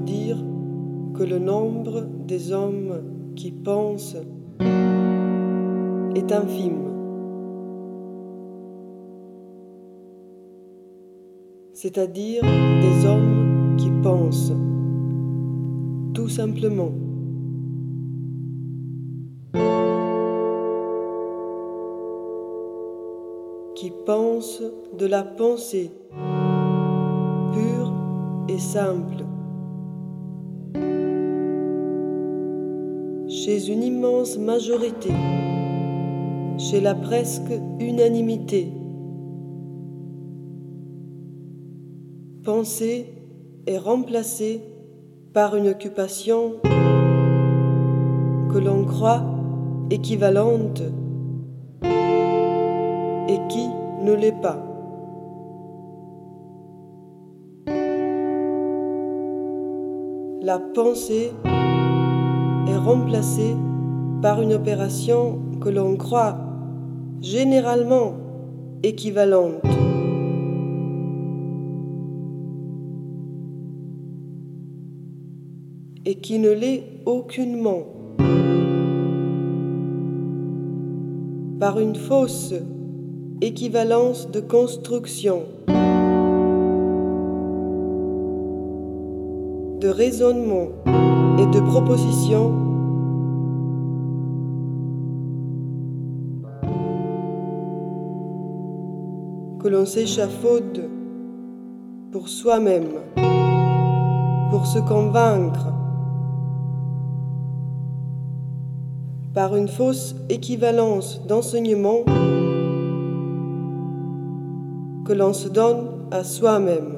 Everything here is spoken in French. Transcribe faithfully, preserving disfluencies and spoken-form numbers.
dire que le nombre des hommes qui pensent est infime. C'est-à-dire des hommes qui pensent, tout simplement. Qui pensent de la pensée, pure et simple. Chez une immense majorité, chez la presque unanimité, penser est remplacé par une occupation que l'on croit équivalente et qui ne l'est pas. La pensée est remplacée par une opération que l'on croit généralement équivalente. Et qui ne l'est aucunement, par une fausse équivalence de construction, de raisonnement et de proposition que l'on s'échafaude pour soi-même, pour se convaincre, par une fausse équivalence d'enseignement que l'on se donne à soi-même.